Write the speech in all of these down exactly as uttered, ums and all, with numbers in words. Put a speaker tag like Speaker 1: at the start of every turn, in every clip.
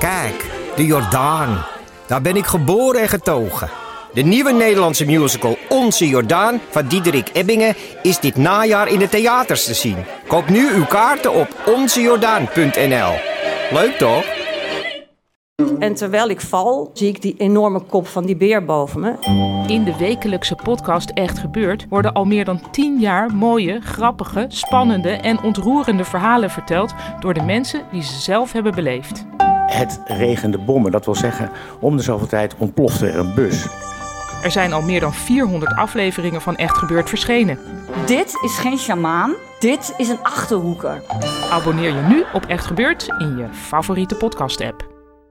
Speaker 1: Kijk, de Jordaan. Daar ben ik geboren en getogen. De nieuwe Nederlandse musical Onze Jordaan van Diederik Ebbingen is dit najaar in de theaters te zien. Koop nu uw kaarten op onze jordaan punt n l. Leuk toch?
Speaker 2: En terwijl ik val, zie ik die enorme kop van die beer boven me.
Speaker 3: In de wekelijkse podcast Echt Gebeurd worden al meer dan tien jaar mooie, grappige, spannende en ontroerende verhalen verteld door de mensen die ze zelf hebben beleefd.
Speaker 4: Het regende bommen, dat wil zeggen, om de zoveel tijd ontplofte er een bus.
Speaker 3: Er zijn al meer dan vierhonderd afleveringen van Echt Gebeurd verschenen.
Speaker 5: Dit is geen sjamaan, dit is een Achterhoeker.
Speaker 3: Abonneer je nu op Echt Gebeurd in je favoriete podcast-app.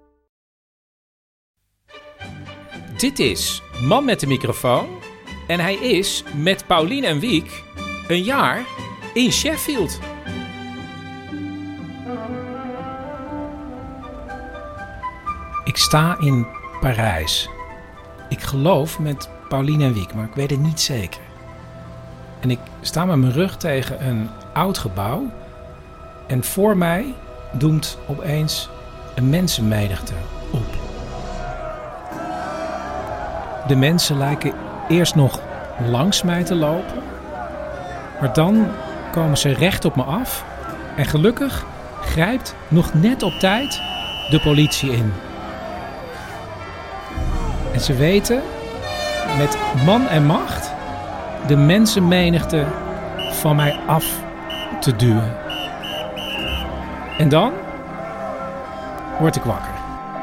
Speaker 6: Dit is Man met de microfoon en hij is met Paulien en Wiek een jaar in Sheffield. Ik sta in Parijs. Ik geloof met Paulien en Wiek, maar ik weet het niet zeker. En ik sta met mijn rug tegen een oud gebouw en voor mij doemt opeens een mensenmenigte op. De mensen lijken eerst nog langs mij te lopen, maar dan komen ze recht op me af en gelukkig grijpt nog net op tijd de politie in. En ze weten met man en macht de mensenmenigte van mij af te duwen. En dan word ik wakker.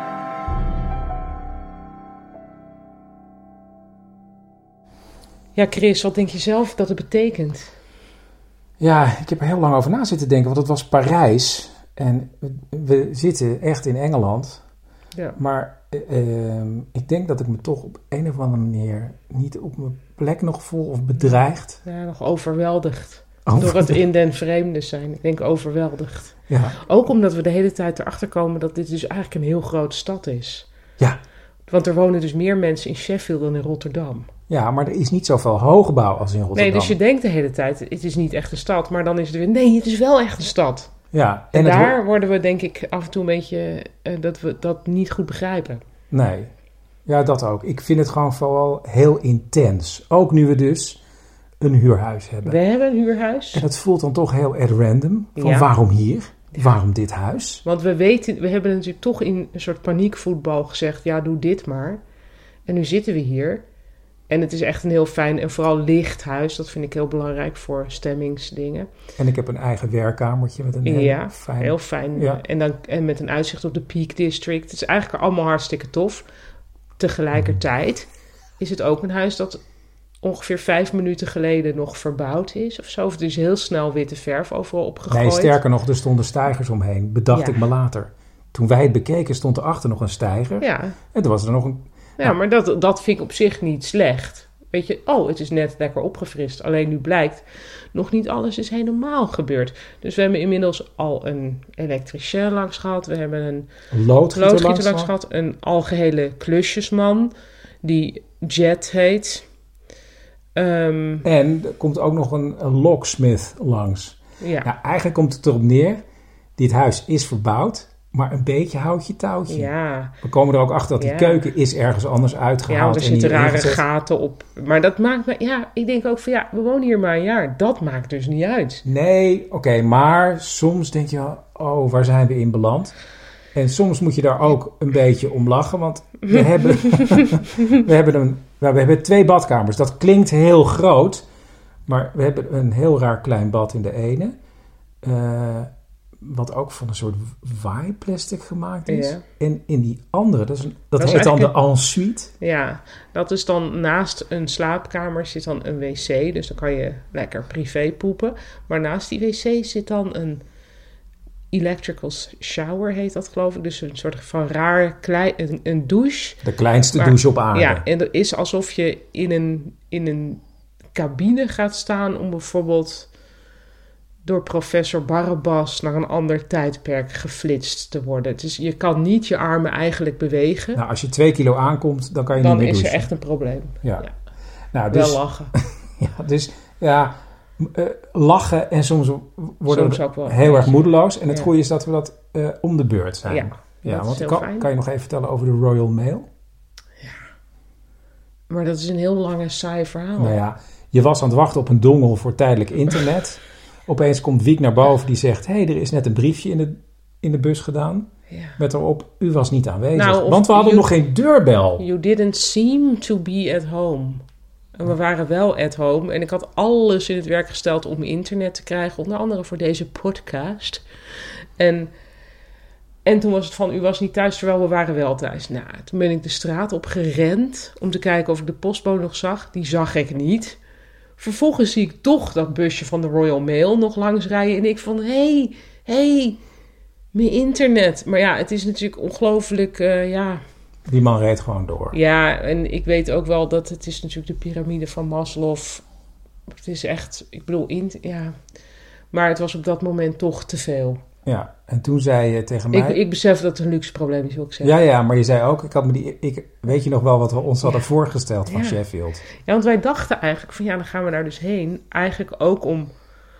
Speaker 7: Ja, Chris, wat denk je zelf dat het betekent?
Speaker 8: Ja, ik heb er heel lang over na zitten denken, want het was Parijs. En we zitten echt in Engeland. Ja. Maar uh, ik denk dat ik me toch op een of andere manier niet op mijn plek nog voel of bedreigd.
Speaker 7: Ja, nog overweldigd. Door het in den vreemde zijn. Ik denk overweldigd.
Speaker 8: Ja.
Speaker 7: Ook omdat we de hele tijd erachter komen dat dit dus eigenlijk een heel grote stad is.
Speaker 8: Ja.
Speaker 7: Want er wonen dus meer mensen in Sheffield dan in Rotterdam.
Speaker 8: Ja, maar er is niet zoveel hoogbouw als in Rotterdam.
Speaker 7: Nee, dus je denkt de hele tijd, het is niet echt een stad. Maar dan is het weer, nee, het is wel echt een stad.
Speaker 8: Ja,
Speaker 7: en, en daar
Speaker 8: wo-
Speaker 7: worden we denk ik af en toe een beetje, uh, dat we dat niet goed begrijpen.
Speaker 8: Nee, ja, dat ook. Ik vind het gewoon vooral heel intens. Ook nu we dus een huurhuis hebben.
Speaker 7: We hebben een huurhuis.
Speaker 8: En het voelt dan toch heel at random. Van ja. Waarom hier? Ja. Waarom dit huis?
Speaker 7: Want we weten, we hebben natuurlijk toch in een soort paniekvoetbal gezegd, ja, doe dit maar. En nu zitten we hier. En het is echt een heel fijn en vooral licht huis. Dat vind ik heel belangrijk voor stemmingsdingen.
Speaker 8: En ik heb een eigen werkkamertje met een heel
Speaker 7: ja,
Speaker 8: fijn...
Speaker 7: heel fijn. Ja. En, dan, en met een uitzicht op de Peak District. Het is eigenlijk allemaal hartstikke tof. Tegelijkertijd is het ook een huis dat ongeveer vijf minuten geleden nog verbouwd is. Of zo. Of er is heel snel witte verf overal opgegooid.
Speaker 8: Nee, sterker nog, er stonden steigers omheen. Bedacht ja. ik me later. Toen wij het bekeken stond erachter nog een steiger.
Speaker 7: Ja.
Speaker 8: En toen was er nog een...
Speaker 7: Ja, ja, maar dat, dat vind ik op zich niet slecht. Weet je, oh, het is net lekker opgefrist. Alleen nu blijkt, nog niet alles is helemaal gebeurd. Dus we hebben inmiddels al een elektricien langs gehad. We hebben een
Speaker 8: loodgieter,
Speaker 7: loodgieter
Speaker 8: langs,
Speaker 7: langs gehad. Een algehele klusjesman, die Jet heet. Um,
Speaker 8: en er komt ook nog een, een locksmith langs.
Speaker 7: Ja.
Speaker 8: Nou, eigenlijk komt het erop neer, dit huis is verbouwd. Maar een beetje houtje touwtje.
Speaker 7: Ja.
Speaker 8: We komen er ook achter dat die ja. keuken is ergens anders uitgehaald.
Speaker 7: Ja, er zitten rare ingezet. gaten op. Maar dat maakt me... Ja, ik denk ook van ja, we wonen hier maar een jaar. Dat maakt dus niet uit.
Speaker 8: Nee, oké. Okay, maar soms denk je, oh, waar zijn we in beland? En soms moet je daar ook een beetje om lachen. Want we hebben, we hebben, een, nou, we hebben twee badkamers. Dat klinkt heel groot. Maar we hebben een heel raar klein bad in de ene. Uh, Wat ook van een soort waaiplastic gemaakt is. Ja. En in die andere, dat, is een, dat, dat heet dan de ensuite.
Speaker 7: Ja, dat is dan naast een slaapkamer zit dan een wc. Dus dan kan je lekker privé poepen. Maar naast die wc zit dan een electrical shower, heet dat geloof ik. Dus een soort van raar, klein, een, een douche.
Speaker 8: De kleinste maar, douche op aarde.
Speaker 7: Ja, en het is alsof je in een, in een cabine gaat staan om bijvoorbeeld door professor Barabbas naar een ander tijdperk geflitst te worden. Dus je kan niet je armen eigenlijk bewegen.
Speaker 8: Nou, als je twee kilo aankomt, dan kan je
Speaker 7: dan
Speaker 8: niet meer douchen.
Speaker 7: Dan is er echt een probleem.
Speaker 8: Ja.
Speaker 7: ja.
Speaker 8: Nou, dus,
Speaker 7: wel lachen.
Speaker 8: ja, dus ja, uh, lachen en soms worden
Speaker 7: soms
Speaker 8: we
Speaker 7: ook wel
Speaker 8: heel erg moedeloos. En het
Speaker 7: ja.
Speaker 8: goede is dat we dat uh, om de beurt zijn.
Speaker 7: Ja.
Speaker 8: Ja,
Speaker 7: dat
Speaker 8: want
Speaker 7: is heel
Speaker 8: kan,
Speaker 7: fijn.
Speaker 8: kan je nog even vertellen over de Royal Mail?
Speaker 7: Maar dat is een heel lang en saai verhaal.
Speaker 8: Nou ja, je was aan het wachten op een dongel voor tijdelijk internet. Opeens komt Wiek naar boven die zegt... hé, hey, er is net een briefje in de, in de bus gedaan.
Speaker 7: Ja.
Speaker 8: Met erop, u was niet aanwezig.
Speaker 7: Nou, of
Speaker 8: want we hadden
Speaker 7: you-
Speaker 8: nog geen deurbel.
Speaker 7: You didn't seem to be at home. En we waren wel at home. En ik had alles in het werk gesteld om internet te krijgen. Onder andere voor deze podcast. En, en toen was het van, u was niet thuis, terwijl we waren wel thuis. Nou, toen ben ik de straat op gerend om te kijken of ik de postbode nog zag. Die zag ik niet. Vervolgens zie ik toch dat busje van de Royal Mail nog langs rijden. En ik van, hé, hey, hé, hey, mijn internet. Maar ja, het is natuurlijk ongelooflijk, uh, ja...
Speaker 8: Die man reed gewoon door.
Speaker 7: Ja, en ik weet ook wel dat het is natuurlijk de piramide van Maslow. Het is echt, ik bedoel, in, ja. Maar het was op dat moment toch te veel.
Speaker 8: Ja, en toen zei je tegen mij...
Speaker 7: Ik, ik besef dat het een luxe probleem is, wil ik zeggen.
Speaker 8: Ja, ja, maar je zei ook... Ik had me die, ik, weet je nog wel wat we ons hadden ja. voorgesteld van
Speaker 7: ja.
Speaker 8: Sheffield?
Speaker 7: Ja, want wij dachten eigenlijk van ja, dan gaan we daar dus heen. Eigenlijk ook om...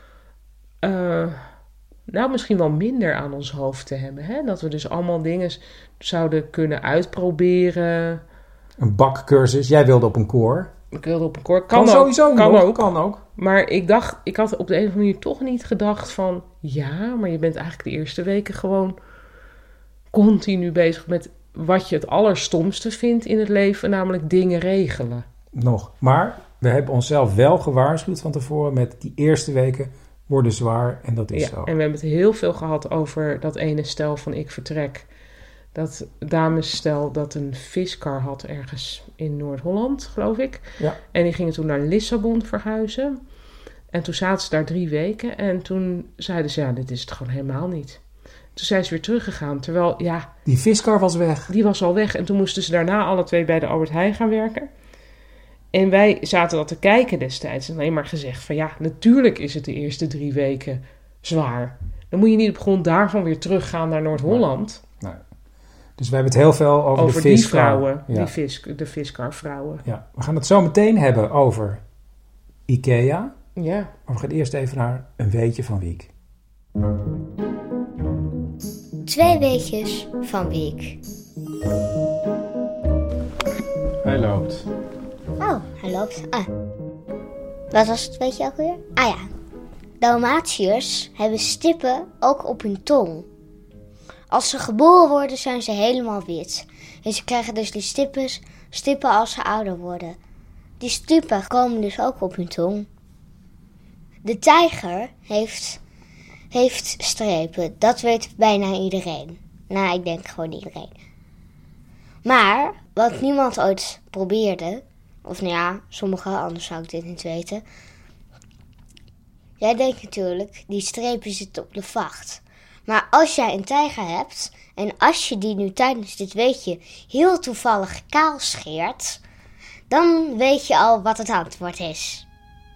Speaker 7: Uh, nou, misschien wel minder aan ons hoofd te hebben. Hè? Dat we dus allemaal dingen zouden kunnen uitproberen.
Speaker 8: Een bakcursus. Jij wilde op een koor.
Speaker 7: Ik wilde op een koor. Kan,
Speaker 8: kan
Speaker 7: ook.
Speaker 8: sowieso
Speaker 7: kan
Speaker 8: nog.
Speaker 7: ook.
Speaker 8: Kan ook.
Speaker 7: Maar ik dacht, ik had op de een of andere manier toch niet gedacht van... Ja, maar je bent eigenlijk de eerste weken gewoon continu bezig met wat je het allerstomste vindt in het leven. Namelijk dingen regelen.
Speaker 8: Nog. Maar we hebben onszelf wel gewaarschuwd van tevoren met die eerste weken... worden zwaar en dat is
Speaker 7: ja,
Speaker 8: zo.
Speaker 7: En we hebben het heel veel gehad over dat ene stel van Ik Vertrek. Dat damesstel dat een viskar had ergens in Noord-Holland, geloof ik.
Speaker 8: Ja.
Speaker 7: En die gingen toen naar Lissabon verhuizen. En toen zaten ze daar drie weken. En toen zeiden ze, ja, dit is het gewoon helemaal niet. Toen zijn ze weer teruggegaan. Terwijl, ja...
Speaker 8: Die viskar was weg.
Speaker 7: Die was al weg. En toen moesten ze daarna alle twee bij de Albert Heijn gaan werken. En wij zaten dat te kijken destijds en alleen maar gezegd van ja, natuurlijk is het de eerste drie weken zwaar. Dan moet je niet op grond daarvan weer teruggaan naar Noord-Holland.
Speaker 8: Nee. Nee. Dus we hebben het heel veel over,
Speaker 7: over
Speaker 8: de
Speaker 7: die
Speaker 8: viskar.
Speaker 7: vrouwen,
Speaker 8: Ja.
Speaker 7: die vis, de viskarvrouwen.
Speaker 8: Ja, we gaan het zo meteen hebben over IKEA.
Speaker 7: Ja.
Speaker 8: Maar we gaan eerst even naar een weetje van Wiek.
Speaker 9: Twee weetjes van Wiek.
Speaker 8: Hij loopt.
Speaker 9: Oh, hij loopt. Ah. Wat was het, weet je ook weer? Ah ja. Dalmatiërs hebben stippen ook op hun tong. Als ze geboren worden zijn ze helemaal wit. En ze krijgen dus die stippen, stippen als ze ouder worden. Die stippen komen dus ook op hun tong. De tijger heeft, heeft strepen. Dat weet bijna iedereen. Nou, ik denk gewoon iedereen. Maar wat niemand ooit probeerde... Of nou ja, sommigen, anders zou ik dit niet weten. Jij denkt natuurlijk, die strepen zitten op de vacht. Maar als jij een tijger hebt... en als je die nu tijdens dit weetje heel toevallig kaal scheert... dan weet je al wat het antwoord is.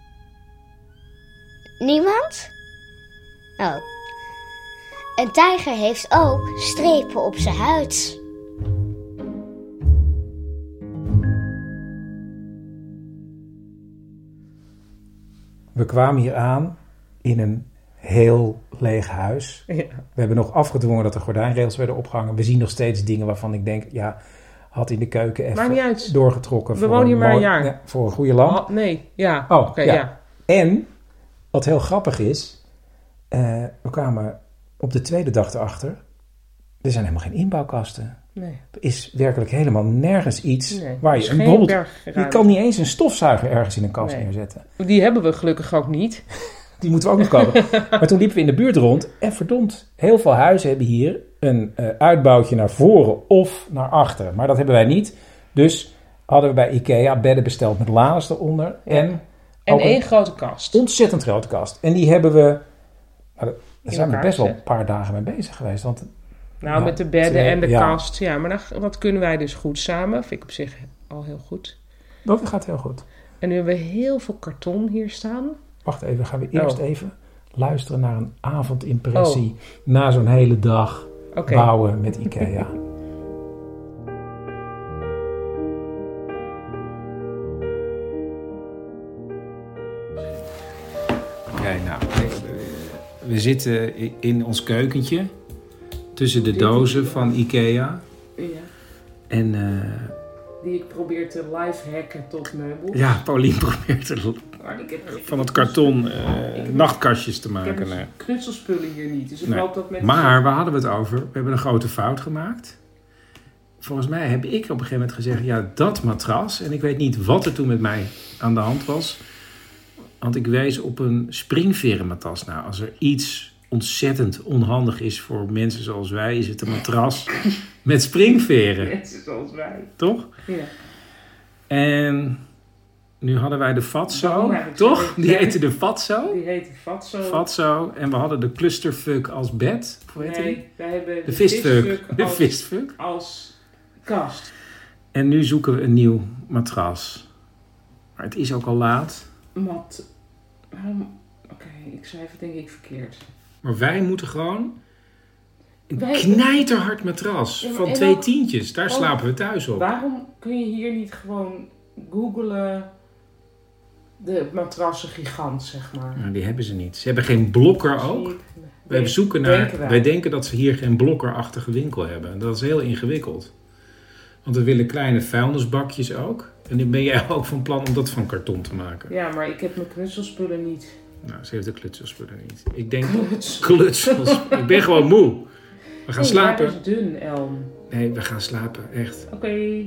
Speaker 9: Niemand? Oh. Een tijger heeft ook strepen op zijn huid...
Speaker 8: We kwamen hier aan in een heel leeg huis.
Speaker 7: Ja.
Speaker 8: We hebben nog afgedwongen dat de gordijnrails werden opgehangen. We zien nog steeds dingen waarvan ik denk, ja, had in de keuken even
Speaker 7: Maakt niet uit.
Speaker 8: doorgetrokken.
Speaker 7: We
Speaker 8: voor
Speaker 7: wonen hier maar een
Speaker 8: mooi-
Speaker 7: jaar.
Speaker 8: Ja, voor een goede lamp.
Speaker 7: Oh, nee, ja.
Speaker 8: Oh,
Speaker 7: Oké, okay,
Speaker 8: ja.
Speaker 7: ja.
Speaker 8: En, wat heel grappig is, uh, we kwamen op de tweede dag erachter, er zijn helemaal geen inbouwkasten.
Speaker 7: Nee.
Speaker 8: Er is werkelijk helemaal nergens iets
Speaker 7: Nee,
Speaker 8: waar je...
Speaker 7: is
Speaker 8: Een,
Speaker 7: geen
Speaker 8: bijvoorbeeld,
Speaker 7: bergruimte.
Speaker 8: je kan niet eens een stofzuiger ergens in een kast
Speaker 7: Nee.
Speaker 8: neerzetten.
Speaker 7: Die hebben we gelukkig ook niet.
Speaker 8: Die moeten we ook nog kopen. Maar toen liepen we in de buurt rond. En verdomd, heel veel huizen hebben hier een uh, uitbouwtje naar voren of naar achteren. Maar dat hebben wij niet. Dus hadden we bij IKEA bedden besteld met lades eronder.
Speaker 7: Ja.
Speaker 8: En,
Speaker 7: En één een grote kast.
Speaker 8: Ontzettend grote kast. En die hebben we... Nou, daar zijn we
Speaker 7: elkaar
Speaker 8: best wel
Speaker 7: gezet.
Speaker 8: een paar dagen mee bezig geweest. Want,
Speaker 7: Nou,
Speaker 8: ja,
Speaker 7: met de bedden
Speaker 8: twee,
Speaker 7: en de
Speaker 8: ja.
Speaker 7: kast. Ja, maar dat, dat kunnen wij dus goed samen. Vind ik op zich al heel goed.
Speaker 8: Dat gaat heel goed.
Speaker 7: En nu hebben we heel veel karton hier staan.
Speaker 8: Wacht even, gaan we eerst
Speaker 7: Oh.
Speaker 8: even luisteren naar een avondimpressie. Oh. Na zo'n hele dag
Speaker 7: Okay.
Speaker 8: bouwen met IKEA. Oké, okay, nou, we zitten in ons keukentje
Speaker 6: tussen de dozen van Ikea.
Speaker 7: Ja.
Speaker 6: En... Uh,
Speaker 7: die ik probeer te lifehacken tot meubels.
Speaker 6: Ja, Paulien probeert er van het karton uh, nachtkastjes te maken.
Speaker 7: Ik heb
Speaker 6: nee.
Speaker 7: knutselspullen hier niet. Dus ik
Speaker 6: nee.
Speaker 7: hoop dat met
Speaker 6: maar waar hadden we het over? We hebben een grote fout gemaakt. Volgens mij heb ik op een gegeven moment gezegd... ja, dat matras... en ik weet niet wat er toen met mij aan de hand was... want ik wees op een springverenmatras. Nou, als er iets ontzettend onhandig is voor mensen zoals wij... is het een matras met springveren.
Speaker 7: Mensen zoals wij.
Speaker 6: Toch?
Speaker 7: Ja.
Speaker 6: En nu hadden wij de Fatso, toch? Die heette de Fatso.
Speaker 7: Die heette Fatso.
Speaker 6: Fatso. En we hadden de Clusterfuck als bed. Hoe heette
Speaker 7: nee,
Speaker 6: die?
Speaker 7: wij hebben de,
Speaker 6: de Fistfuck.
Speaker 7: Als,
Speaker 6: de Fistfuck.
Speaker 7: Als kast.
Speaker 6: En nu zoeken we een nieuw matras. Maar het is ook al laat.
Speaker 7: Mat... Waarom... Oké, okay, ik schrijf het denk ik verkeerd.
Speaker 6: Maar wij moeten gewoon... een
Speaker 7: wij...
Speaker 6: knijterhard matras ja, van twee ook... tientjes. Daar oh, slapen we thuis op.
Speaker 7: Waarom kun je hier niet gewoon googlen... de matrassen gigant, zeg maar?
Speaker 6: Nou, die hebben ze niet. Ze hebben geen blokker ook. Wij zoeken naar... Denken wij. wij denken dat ze hier geen blokkerachtige winkel hebben. Dat is heel ingewikkeld. Want we willen kleine vuilnisbakjes ook. En dan ben jij ook van plan om dat van karton te maken.
Speaker 7: Ja, maar ik heb mijn knutselspullen niet.
Speaker 6: Nou, ze heeft de klutselspullen niet. Ik denk... Klutsels. Ik ben gewoon moe. We gaan
Speaker 7: nee,
Speaker 6: slapen.
Speaker 7: Het is dun, Elm.
Speaker 6: Nee, we gaan slapen. Echt.
Speaker 7: Oké. Okay.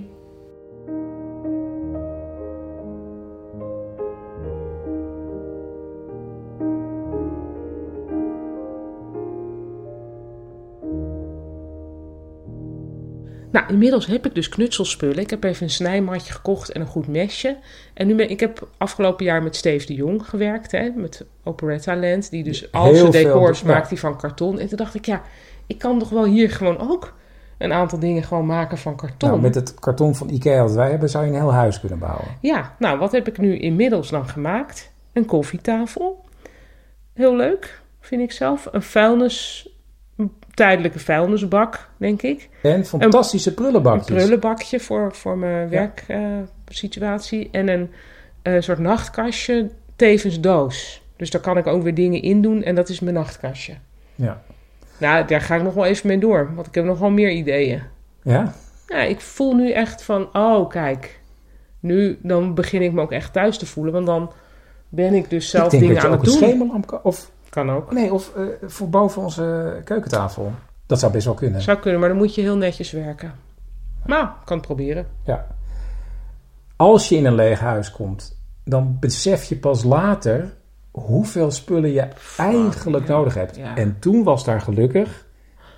Speaker 7: Nou, inmiddels heb ik dus knutselspullen. Ik heb even een snijmatje gekocht en een goed mesje. En nu ben ik heb afgelopen jaar met Steve de Jong gewerkt, hè, met Operetta Land, die dus al zijn decors veel, maakt die van karton. En toen dacht ik, ja, ik kan toch wel hier gewoon ook een aantal dingen gewoon maken van karton.
Speaker 8: Nou, met het karton van Ikea dat wij hebben, zou je een heel huis kunnen bouwen.
Speaker 7: Ja, nou, wat heb ik nu inmiddels dan gemaakt? Een koffietafel. Heel leuk, vind ik zelf. Een vuilnis... Een tijdelijke vuilnisbak, denk ik.
Speaker 8: En fantastische een, prullenbakjes.
Speaker 7: Een prullenbakje voor, voor mijn werksituatie. Ja. Uh, en een uh, soort nachtkastje, tevens doos. Dus daar kan ik ook weer dingen in doen. En dat is mijn nachtkastje.
Speaker 8: Ja.
Speaker 7: Nou, daar ga ik nog wel even mee door. Want ik heb nog wel meer ideeën.
Speaker 8: Ja?
Speaker 7: Ja, ik voel nu echt van... Oh, kijk. Nu dan begin ik me ook echt thuis te voelen. Want dan ben ik dus zelf
Speaker 8: ik
Speaker 7: dingen aan het doen.
Speaker 8: Ik denk dat je ook een schemerlamp kan... Of...
Speaker 7: Kan ook.
Speaker 8: Nee, of uh, voor boven onze keukentafel. Dat zou best wel kunnen.
Speaker 7: Zou kunnen, maar dan moet je heel netjes werken. Maar, ik kan het proberen.
Speaker 8: Ja. Als je in een leeg huis komt, dan besef je pas later hoeveel spullen je Fuck, eigenlijk ja. nodig hebt. Ja. En toen was daar gelukkig...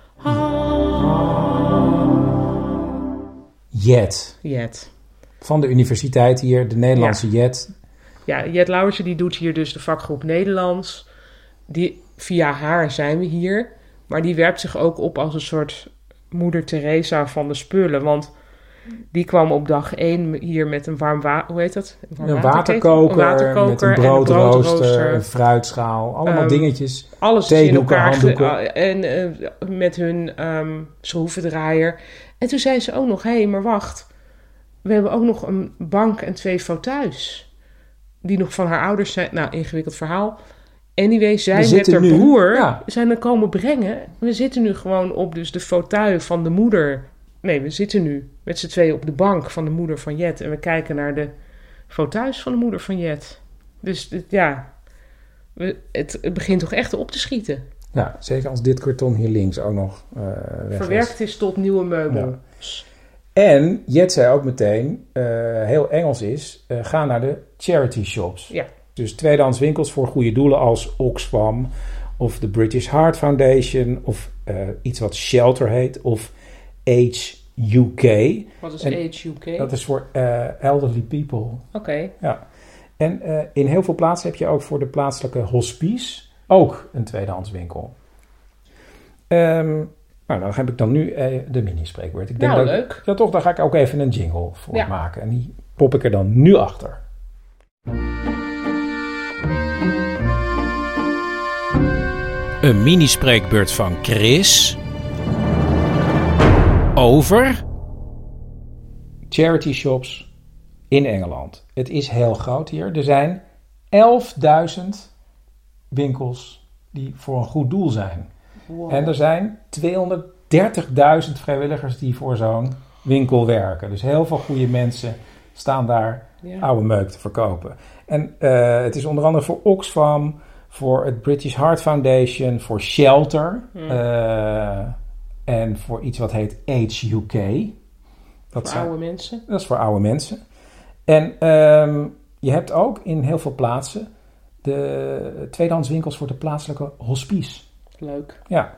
Speaker 8: Jet.
Speaker 7: Jet.
Speaker 8: Van de universiteit hier, de Nederlandse ja. Jet.
Speaker 7: Ja, Jet Lauwersen die doet hier dus de vakgroep Nederlands... Die, via haar zijn we hier. Maar die werpt zich ook op als een soort moeder Teresa van de spullen. Want die kwam op dag één hier met een warm water... Hoe heet dat?
Speaker 8: Een, warm een, waterkoker, een waterkoker. Met een broodrooster, een, broodrooster, een fruitschaal. Allemaal um, dingetjes.
Speaker 7: Alles theedoeken, in elkaar handdoeken. En uh, met hun um, schroevendraaier. En toen zei ze ook nog... Hé, hey, maar wacht. We hebben ook nog een bank en twee fauteuils. Die nog van haar ouders zijn... Nou, ingewikkeld verhaal... Anyway, zij met haar nu, broer ja. zijn er komen brengen. We zitten nu gewoon op dus de fauteuil van de moeder. Nee, we zitten nu met z'n tweeën op de bank van de moeder van Jet. En we kijken naar de fauteuils van de moeder van Jet. Dus ja, we, het, het begint toch echt op te schieten.
Speaker 8: Ja, zeker als dit karton hier links ook nog uh, weg
Speaker 7: verwerkt
Speaker 8: is.
Speaker 7: is tot nieuwe meubel.
Speaker 8: Ja. En Jet zei ook meteen, uh, heel Engels is, uh, ga naar de charity shops.
Speaker 7: Ja.
Speaker 8: Dus tweedehands winkels voor goede doelen als Oxfam of de British Heart Foundation of uh, iets wat Shelter heet of Age U K.
Speaker 7: Wat is en Age U K?
Speaker 8: Dat is voor uh, elderly people.
Speaker 7: Oké. Okay.
Speaker 8: Ja. En uh, in heel veel plaatsen heb je ook voor de plaatselijke hospice ook een tweedehands winkel. Um, nou, dan heb ik dan nu uh, de mini-spreekwoord. Ik denk
Speaker 7: nou,
Speaker 8: dat
Speaker 7: leuk.
Speaker 8: Ik, ja, toch, daar ga ik ook even een jingle voor ja. maken. En die pop ik er dan nu achter.
Speaker 6: Een mini-spreekbeurt van Chris over
Speaker 8: charity shops in Engeland. Het is heel groot hier. Er zijn elfduizend winkels die voor een goed doel zijn. Wow. En er zijn tweehonderd dertigduizend vrijwilligers die voor zo'n winkel werken. Dus heel veel goede mensen staan daar ja. oude meuk te verkopen. En uh, het is onder andere voor Oxfam, voor het British Heart Foundation, voor Shelter
Speaker 7: Hmm.
Speaker 8: uh, en voor iets wat heet Age U K. Dat
Speaker 7: voor
Speaker 8: zijn,
Speaker 7: oude mensen?
Speaker 8: Dat is voor oude mensen. En um, je hebt ook in heel veel plaatsen de tweedehandswinkels voor de plaatselijke hospice.
Speaker 7: Leuk.
Speaker 8: Ja.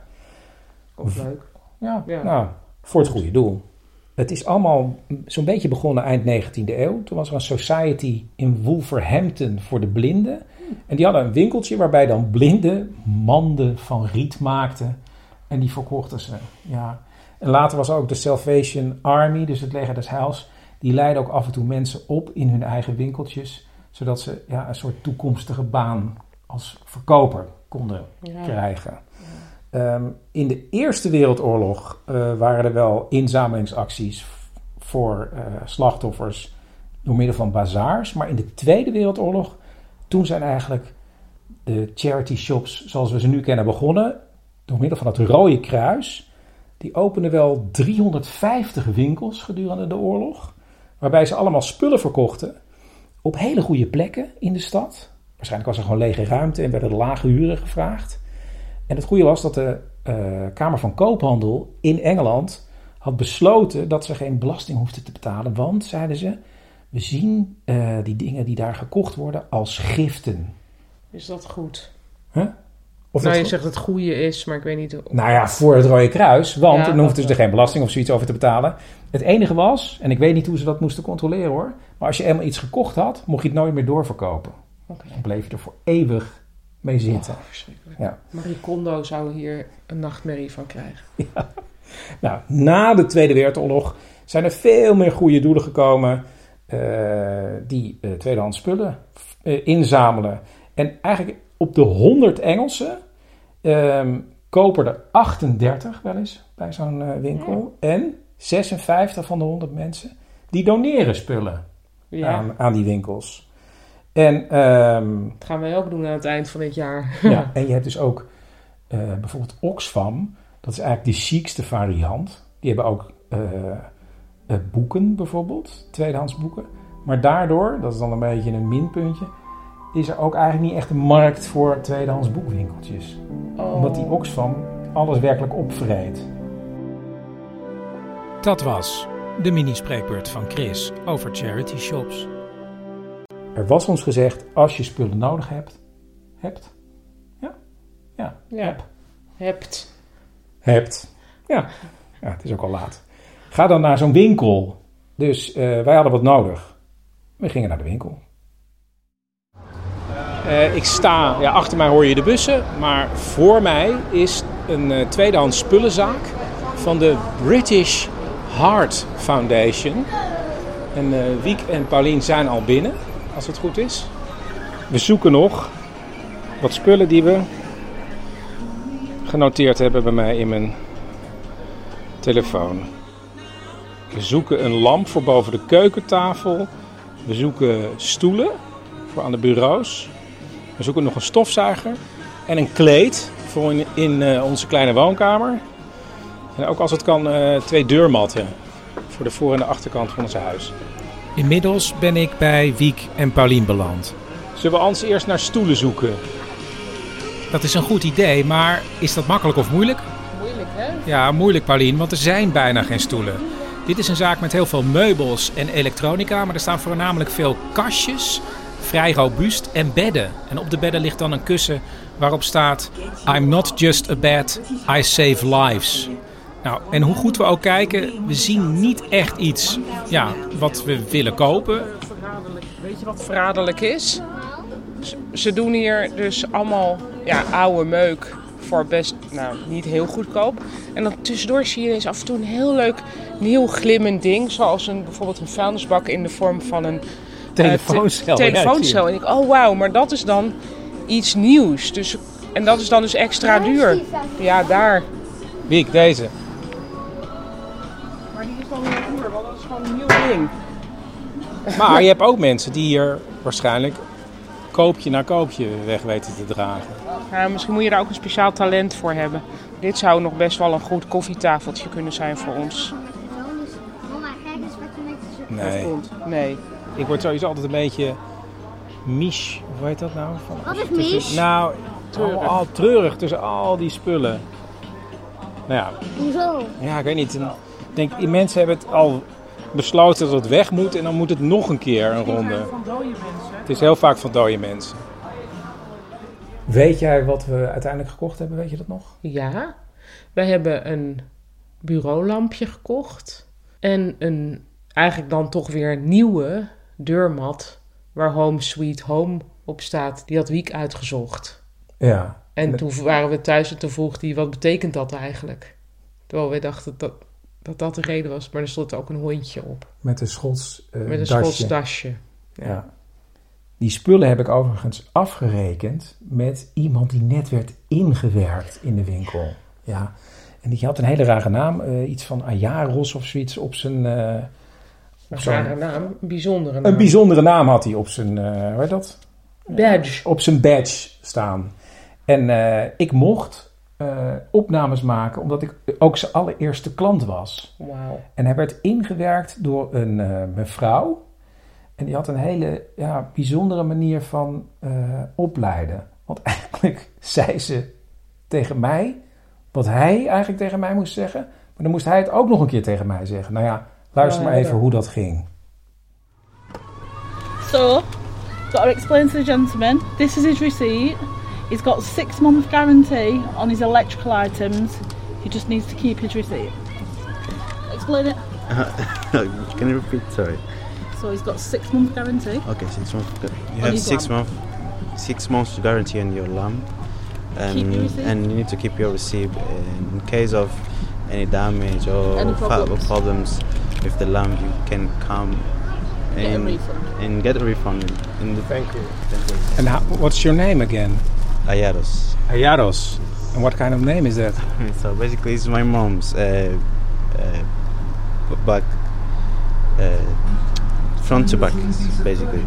Speaker 7: Of leuk.
Speaker 8: Ja,
Speaker 7: ja,
Speaker 8: nou, voor het goede doel. Het is allemaal zo'n beetje begonnen eind negentiende eeuw. Toen was er een society in Wolverhampton voor de blinden. En die hadden een winkeltje waarbij dan blinden manden van riet maakten. En die verkochten ze. Ja. En later was ook de Salvation Army, dus het leger des heils. Die leidden ook af en toe mensen op in hun eigen winkeltjes. Zodat ze ja, een soort toekomstige baan als verkoper konden ja. krijgen. Ja. Um, in de Eerste Wereldoorlog uh, waren er wel inzamelingsacties voor uh, slachtoffers door middel van bazaars. Maar in de Tweede Wereldoorlog, toen zijn eigenlijk de charity shops zoals we ze nu kennen begonnen. Door middel van het Rode Kruis. Die openden wel driehonderdvijftig winkels gedurende de oorlog. Waarbij ze allemaal spullen verkochten op hele goede plekken in de stad. Waarschijnlijk was er gewoon lege ruimte en werden er lage huren gevraagd. En het goede was dat de uh, Kamer van Koophandel in Engeland had besloten dat ze geen belasting hoefden te betalen. Want, zeiden ze, we zien uh, die dingen die daar gekocht worden als giften.
Speaker 7: Is dat goed?
Speaker 8: Huh? Of
Speaker 7: nou,
Speaker 8: dat
Speaker 7: je zegt dat het goede is, maar ik weet niet... Of...
Speaker 8: Nou ja, voor het Rode Kruis, want
Speaker 7: ja,
Speaker 8: dan hoefden ze er geen belasting of zoiets over te betalen. Het enige was, en ik weet niet hoe ze dat moesten controleren hoor, maar als je eenmaal iets gekocht had, mocht je het nooit meer doorverkopen. Okay. Dan bleef je er voor eeuwig mee zitten.
Speaker 7: Oh, verschrikkelijk.
Speaker 8: Ja.
Speaker 7: Marie Kondo zou hier een nachtmerrie van krijgen.
Speaker 8: Ja. Nou, na de Tweede Wereldoorlog zijn er veel meer goede doelen gekomen uh, die uh, tweedehands spullen uh, inzamelen. En eigenlijk op de honderd Engelsen um, kopen er achtendertig wel eens bij zo'n uh, winkel. Ja. En zesenvijftig van de honderd mensen die doneren spullen ja. aan, aan die winkels. En, um,
Speaker 7: dat gaan wij ook doen aan het eind van dit jaar.
Speaker 8: Ja, en je hebt dus ook uh, bijvoorbeeld Oxfam. Dat is eigenlijk de chicste variant. Die hebben ook uh, uh, boeken bijvoorbeeld, tweedehands boeken. Maar daardoor, dat is dan een beetje een minpuntje, is er ook eigenlijk niet echt een markt voor tweedehands boekwinkeltjes. Oh. Omdat die Oxfam alles werkelijk opvreet.
Speaker 6: Dat was de mini-spreekbeurt van Chris over charity shops.
Speaker 8: Er was ons gezegd, als je spullen nodig hebt, hebt, ja, ja,
Speaker 7: ja.
Speaker 8: heb.
Speaker 7: hebt,
Speaker 8: hebt, ja, ja, het is ook al laat. Ga dan naar zo'n winkel. Dus uh, wij hadden wat nodig. We gingen naar de winkel. Uh, ik sta, ja, achter mij hoor je de bussen, maar voor mij is een uh, tweedehands spullenzaak van de British Heart Foundation. En uh, Wiek en Paulien zijn al binnen, als het goed is. We zoeken nog wat spullen die we genoteerd hebben bij mij in mijn telefoon. We zoeken een lamp voor boven de keukentafel. We zoeken stoelen voor aan de bureaus. We zoeken nog een stofzuiger en een kleed voor in, in uh, onze kleine woonkamer. En ook als het kan uh, twee deurmatten voor de voor- en de achterkant van ons huis.
Speaker 6: Inmiddels ben ik bij Wiek en Paulien beland.
Speaker 8: Zullen we anders eerst naar stoelen zoeken?
Speaker 6: Dat is een goed idee, maar is dat makkelijk of moeilijk?
Speaker 7: Moeilijk, hè?
Speaker 6: Ja, moeilijk, Paulien, want er zijn bijna geen stoelen. Dit is een zaak met heel veel meubels en elektronica, maar er staan voornamelijk veel kastjes, vrij robuust en bedden. En op de bedden ligt dan een kussen waarop staat I'm not just a bed, I save lives. Nou, en hoe goed we ook kijken, we zien niet echt iets ja, wat we willen kopen.
Speaker 7: Weet je wat verraderlijk is? Ze doen hier dus allemaal ja, oude meuk voor best, nou, niet heel goedkoop. En dan tussendoor zie je eens af en toe een heel leuk nieuw glimmend ding. Zoals een, bijvoorbeeld een vuilnisbak in de vorm van een
Speaker 8: telefooncel.
Speaker 7: Uh, te- telefooncel. En ik, oh wauw, maar dat is dan iets nieuws. Dus, en dat is dan dus extra duur. Ja, daar.
Speaker 8: Wiek, deze.
Speaker 7: Maar die is dan heel duur, want dat is gewoon een nieuw ding.
Speaker 8: Maar je hebt ook mensen die hier waarschijnlijk koopje na koopje weg weten te dragen.
Speaker 7: Ja, misschien moet je daar ook een speciaal talent voor hebben.
Speaker 3: Dit zou nog best wel een goed koffietafeltje kunnen zijn voor ons.
Speaker 9: Mama, kijk eens wat je met je
Speaker 6: Nee.
Speaker 3: Komt. Nee.
Speaker 6: Ik word sowieso altijd een beetje misch. Hoe heet dat nou? Van,
Speaker 9: Wat is
Speaker 6: tussen-
Speaker 9: misch?
Speaker 6: Nou,
Speaker 3: Treurig.
Speaker 6: Al, al treurig tussen al die spullen. Nou ja,
Speaker 9: Hoezo?
Speaker 6: ja, ik weet niet. Ik denk, die mensen hebben het al besloten dat het weg moet en dan moet het nog een keer een ronde.
Speaker 3: Van dode mensen.
Speaker 6: Het is heel vaak van dode mensen. Weet jij wat we uiteindelijk gekocht hebben? Weet je dat nog?
Speaker 7: Ja, wij hebben een bureaulampje gekocht. En een eigenlijk dan toch weer nieuwe deurmat waar Home Sweet Home op staat. Die had Wiek uitgezocht.
Speaker 8: Ja.
Speaker 7: En toen waren we thuis en toen vroeg hij, wat betekent dat eigenlijk? Terwijl wij dachten dat dat, dat de reden was. Maar er stond ook een hondje op.
Speaker 8: Met een Schots uh,
Speaker 7: Met een
Speaker 8: dasje.
Speaker 7: Schots dasje.
Speaker 8: Ja. Ja. Die spullen heb ik overigens afgerekend met iemand die net werd ingewerkt in de winkel. Ja. En die had een hele rare naam. Uh, iets van Ayaros of zoiets op zijn... Uh, op
Speaker 7: Een
Speaker 8: zo'n-
Speaker 7: rare naam, een bijzondere naam.
Speaker 8: Een bijzondere naam had hij op zijn... Uh, hoe heet dat?
Speaker 7: Badge.
Speaker 8: Op zijn badge staan. En uh, ik mocht uh, opnames maken omdat ik ook zijn allereerste klant was.
Speaker 7: Wauw.
Speaker 8: En hij werd ingewerkt door een uh, mevrouw. En die had een hele ja, bijzondere manier van uh, opleiden. Want eigenlijk zei ze tegen mij wat hij eigenlijk tegen mij moest zeggen. Maar dan moest hij het ook nog een keer tegen mij zeggen. Nou ja, luister maar even hoe dat ging.
Speaker 10: So, got to explain to the gentleman, this is his receipt. He's got six month guarantee on his electrical items. He just needs to keep his receipt. Explain it.
Speaker 11: Can you repeat? Sorry.
Speaker 10: So he's got six month guarantee.
Speaker 11: Okay, six months. You
Speaker 10: On
Speaker 11: have
Speaker 10: his
Speaker 11: six
Speaker 10: lamp.
Speaker 11: month, six months guarantee on your lamp, um,
Speaker 10: Keep your receipt.
Speaker 11: and you need to keep your receipt in case of any damage or
Speaker 10: Any
Speaker 11: fa-
Speaker 10: problems.
Speaker 11: problems with the lamp. You can come
Speaker 10: Get a
Speaker 11: and,
Speaker 10: refund.
Speaker 11: and get a refund. In the
Speaker 6: Thank you. And how, what's your name again?
Speaker 11: Ayaros.
Speaker 6: Ayaros. And what kind of name is that?
Speaker 11: So basically, it's my mom's uh, uh, back, uh, front to back, basically.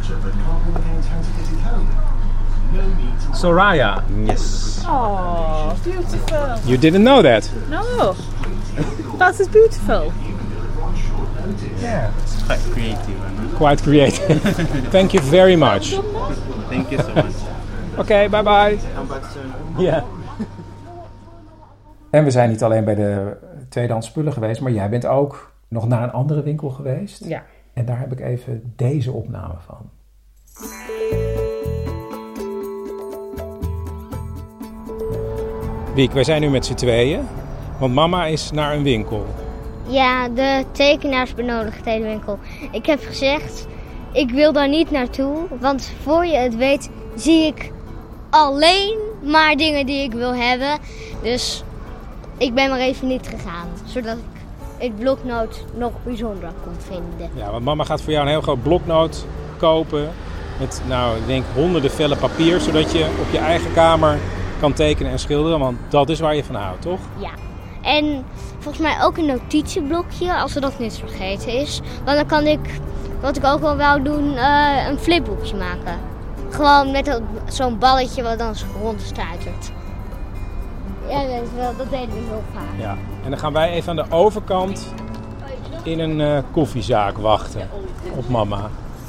Speaker 6: Soraya.
Speaker 11: Yes.
Speaker 10: Oh, beautiful.
Speaker 6: You didn't know that?
Speaker 10: No, that's as beautiful.
Speaker 6: Yeah.
Speaker 11: It's quite creative. And
Speaker 6: Quite creative. Thank you very much.
Speaker 11: thank you so much.
Speaker 6: Oké, okay, bye bye.
Speaker 11: Come back soon.
Speaker 6: Ja.
Speaker 8: En we zijn niet alleen bij de tweedehands spullen geweest, maar jij bent ook nog naar een andere winkel geweest.
Speaker 7: Ja.
Speaker 8: En daar heb ik even deze opname van.
Speaker 6: Wiek, wij zijn nu met z'n tweeën, want mama is naar een winkel.
Speaker 9: Ja, de tekenaarsbenodigdhedenwinkel. Ik heb gezegd, ik wil daar niet naartoe. Want voor je het weet, zie ik alleen maar dingen die ik wil hebben. Dus ik ben maar even niet gegaan. Zodat ik het bloknoot nog bijzonder kon vinden.
Speaker 6: Ja, want mama gaat voor jou een heel groot bloknoot kopen. Met, nou, ik denk honderden vellen papier, zodat je op je eigen kamer kan tekenen en schilderen. Want dat is waar je van houdt, toch?
Speaker 9: Ja. En volgens mij ook een notitieblokje, als er dat niet vergeten is. Want dan kan ik, wat ik ook wel wou doen, uh, een flipboekje maken. Gewoon met dat- zo'n balletje wat dan rondstuitert. Ja, dat, is wel, dat deden we heel vaak.
Speaker 6: Ja. En dan gaan wij even aan de overkant in een uh, koffiezaak wachten op mama.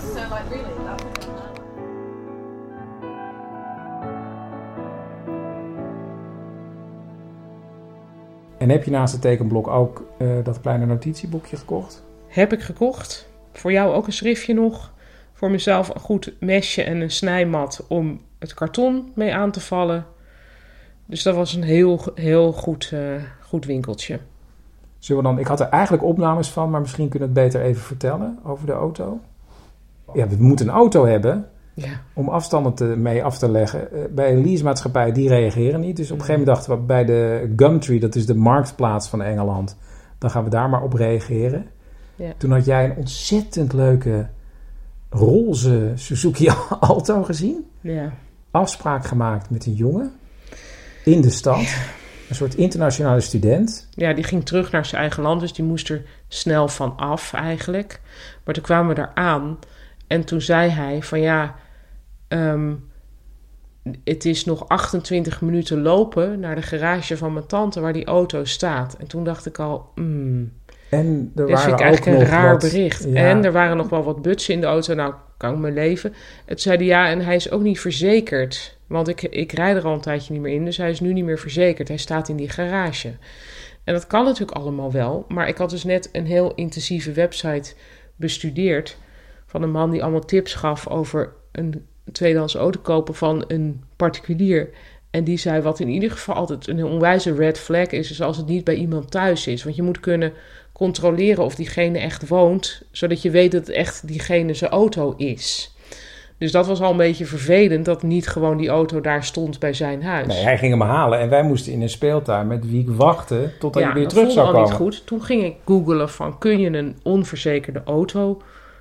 Speaker 8: En heb je naast het tekenblok ook uh, dat kleine notitieboekje gekocht?
Speaker 7: Heb ik gekocht. Voor jou ook een schriftje nog. Voor mezelf een goed mesje en een snijmat om het karton mee aan te vallen. Dus dat was een heel, heel goed, uh, goed winkeltje.
Speaker 8: Zullen we dan, ik had er eigenlijk opnames van, maar misschien kunnen we het beter even vertellen over de auto. Ja, we moeten een auto hebben
Speaker 7: Ja.
Speaker 8: om afstanden te, mee af te leggen. Uh, bij een leasemaatschappij, die reageren niet. Dus op een gegeven moment dachten we bij de Gumtree, dat is de marktplaats van Engeland, dan gaan we daar maar op reageren.
Speaker 7: Ja.
Speaker 8: Toen had jij een ontzettend leuke roze Suzuki Alto gezien.
Speaker 7: Ja.
Speaker 8: Afspraak gemaakt met een jongen in de stad. Een soort internationale student.
Speaker 7: Ja, die ging terug naar zijn eigen land, dus die moest er snel van af eigenlijk. Maar toen kwamen we daar aan en toen zei hij van ja, um, het is nog achtentwintig minuten lopen naar de garage van mijn tante waar die auto staat. En toen dacht ik al, mm,
Speaker 8: en er
Speaker 7: dit vind ik eigenlijk een raar wat, bericht. Ja. En er waren nog wel wat butsen in de auto. Nou, kan ik mijn leven. Het zeiden ja, en hij is ook niet verzekerd. Want ik, ik rijd er al een tijdje niet meer in, dus hij is nu niet meer verzekerd. Hij staat in die garage. En dat kan natuurlijk allemaal wel. Maar ik had dus net een heel intensieve website bestudeerd van een man die allemaal tips gaf over een tweedehands auto kopen van een particulier. En die zei wat in ieder geval altijd een onwijze red flag is, is als het niet bij iemand thuis is. Want je moet kunnen controleren of diegene echt woont, zodat je weet dat het echt diegene zijn auto is. Dus dat was al een beetje vervelend dat niet gewoon die auto daar stond bij zijn huis.
Speaker 8: Nee, hij ging hem halen en wij moesten in een speeltuin met Wiek wachten totdat
Speaker 7: ja,
Speaker 8: hij weer terug zou komen. Ja, dat
Speaker 7: voelde al niet goed. Toen ging ik googlen van kun je een onverzekerde auto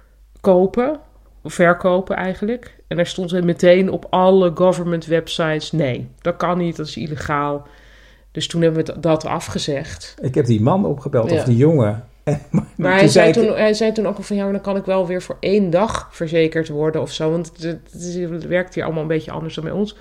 Speaker 7: kopen, verkopen eigenlijk. En daar stond het meteen op alle government websites, nee, dat kan niet, dat is illegaal. Dus toen hebben we dat afgezegd.
Speaker 8: Ik heb die man opgebeld, ja. of die jongen. En, maar
Speaker 7: maar hij zei, toen, hij zei toen ook al van, ja, maar dan kan ik wel weer voor één dag verzekerd worden of zo. Want het, het, het werkt hier allemaal een beetje anders dan bij ons.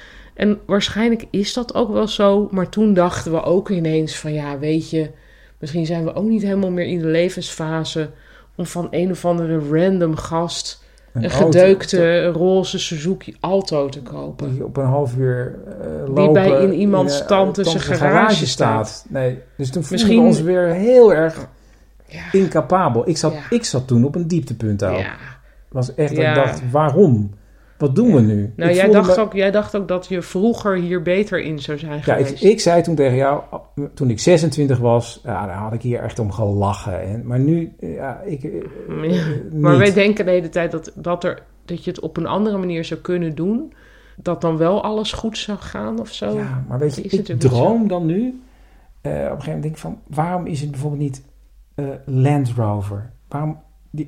Speaker 7: En waarschijnlijk is dat ook wel zo. Maar toen dachten we ook ineens van, ja, weet je, misschien zijn we ook niet helemaal meer in de levensfase om van een of andere random gast een, een gedeukte auto, roze Suzuki Alto te kopen.
Speaker 8: Die op een half uur uh, lopen.
Speaker 7: Die bij in iemands in, uh, tante zijn garage, garage staat. staat.
Speaker 8: Nee, dus toen voelden we ons weer heel erg ja. incapabel. Ik zat, ja. ik zat toen op een dieptepunt ook. Ja. Was echt dat ja. ik dacht, waarom? Wat doen ja. we nu?
Speaker 7: Nou, jij dacht, me... ook, jij dacht ook dat je vroeger hier beter in zou zijn
Speaker 8: ja,
Speaker 7: geweest.
Speaker 8: Ik, ik zei toen tegen jou, toen ik zesentwintig was, ja, daar had ik hier echt om gelachen. En, maar nu, ja, ik ja.
Speaker 7: Maar wij denken de hele tijd dat, dat, er, dat je het op een andere manier zou kunnen doen. Dat dan wel alles goed zou gaan of zo.
Speaker 8: Ja, maar weet je, is ik droom dan nu. Uh, op een gegeven moment denk ik van, waarom is het bijvoorbeeld niet uh, Land Rover? Waarom...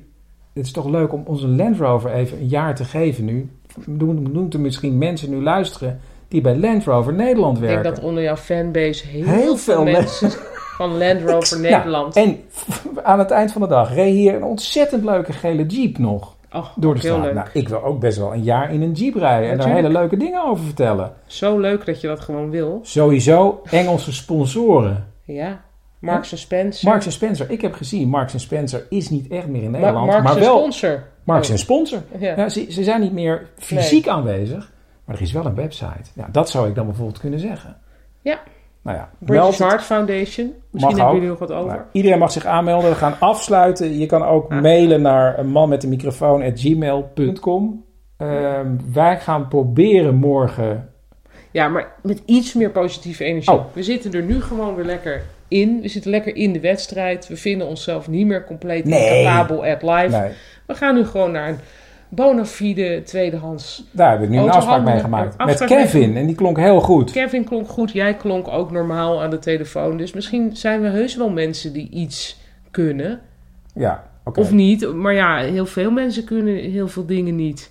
Speaker 8: Het is toch leuk om onze Land Rover even een jaar te geven nu. Doen, doen er misschien mensen nu luisteren die bij Land Rover Nederland werken.
Speaker 7: Ik denk dat onder jouw fanbase heel, heel veel mensen van Land Rover Nederland.
Speaker 8: Ja, en aan het eind van de dag reed hier een ontzettend leuke gele Jeep nog oh, door de straat. Nou, ik wil ook best wel een jaar in een Jeep rijden en daar hele leuke dingen over vertellen.
Speaker 7: Zo leuk dat je dat gewoon wil.
Speaker 8: Sowieso Engelse sponsoren.
Speaker 7: Ja. Marks en Spencer.
Speaker 8: Marks en Spencer. Ik heb gezien, Marks en Spencer is niet echt meer in Nederland.
Speaker 7: Ma- Marks
Speaker 8: maar wel
Speaker 7: sponsor.
Speaker 8: Marks
Speaker 7: oh.
Speaker 8: en Sponsor.
Speaker 7: Ja.
Speaker 8: Ja, ze, ze zijn niet meer fysiek nee. aanwezig, maar er is wel een website. Ja, dat zou ik dan bijvoorbeeld kunnen zeggen.
Speaker 7: Ja.
Speaker 8: Nou ja,
Speaker 7: British Heart Foundation. Misschien hebben jullie nog wat over.
Speaker 8: Nou, iedereen mag zich aanmelden. We gaan afsluiten. Je kan ook ah. mailen naar een man met de microfoon at gmail dot com. Uh, wij gaan proberen morgen...
Speaker 7: Ja, maar met iets meer positieve energie. Oh. We zitten er nu gewoon weer lekker in. We zitten lekker in de wedstrijd. We vinden onszelf niet meer compleet nee. incapabel at live. Nee. We gaan nu gewoon naar een bona fide tweedehands.
Speaker 8: Daar heb ik nu een afspraak mee gemaakt. Met Kevin. Mee. En die klonk heel goed.
Speaker 7: Kevin klonk goed. Jij klonk ook normaal aan de telefoon. Dus misschien zijn we heus wel mensen die iets kunnen.
Speaker 8: Ja, oké. Okay.
Speaker 7: Of niet. Maar ja, heel veel mensen kunnen heel veel dingen niet.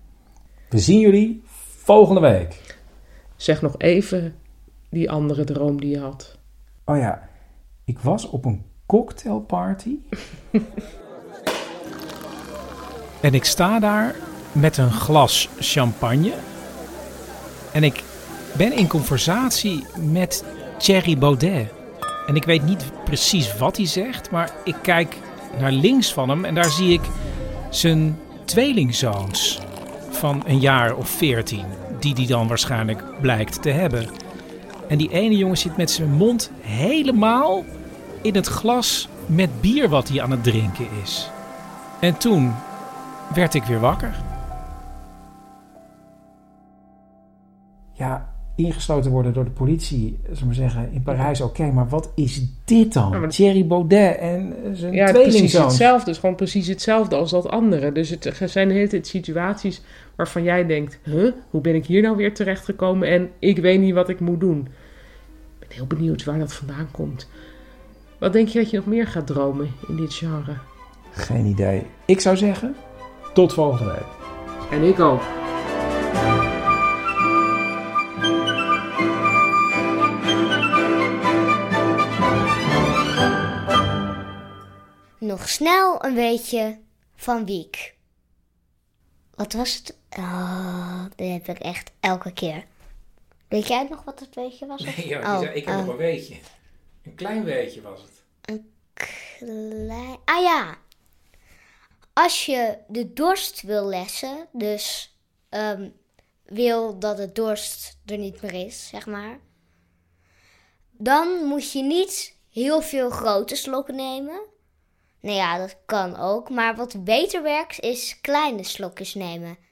Speaker 8: We zien jullie volgende week.
Speaker 7: Zeg nog even die andere droom die je had.
Speaker 8: Oh ja, ik was op een cocktailparty. En ik sta daar met een glas champagne. En ik ben in conversatie met Thierry Baudet. En ik weet niet precies wat hij zegt, maar ik kijk naar links van hem en daar zie ik zijn tweelingzoons van een jaar of veertien. Die die dan waarschijnlijk blijkt te hebben. En die ene jongen zit met zijn mond helemaal in het glas met bier wat hij aan het drinken is. En toen werd ik weer wakker. Ja, ingesloten worden door de politie, zullen we maar zeggen, in Parijs, oké, okay, maar wat is dit dan? Ja, maar... Thierry Baudet en zijn
Speaker 7: ja,
Speaker 8: tweelingzoon.
Speaker 7: Precies hetzelfde, het is gewoon precies hetzelfde als dat andere. Dus het zijn de hele tijd situaties waarvan jij denkt, huh, hoe ben ik hier nou weer terechtgekomen en ik weet niet wat ik moet doen. Ik ben heel benieuwd waar dat vandaan komt. Wat denk je dat je nog meer gaat dromen in dit genre?
Speaker 8: Geen idee. Ik zou zeggen, tot volgende week.
Speaker 7: En ik ook.
Speaker 9: Nog snel een beetje van Wiek. Wat was het? Oh, dat heb ik echt elke keer. Weet jij nog wat het weetje was?
Speaker 6: Nee, joh,
Speaker 9: oh,
Speaker 6: zei, ik heb
Speaker 9: oh.
Speaker 6: nog een weetje. Een klein weetje was het.
Speaker 9: Een klein... Ah ja. Als je de dorst wil lessen, dus um, wil dat de dorst er niet meer is, zeg maar. Dan moet je niet heel veel grote slokken nemen. Nou ja, dat kan ook. Maar wat beter werkt, is kleine slokjes nemen.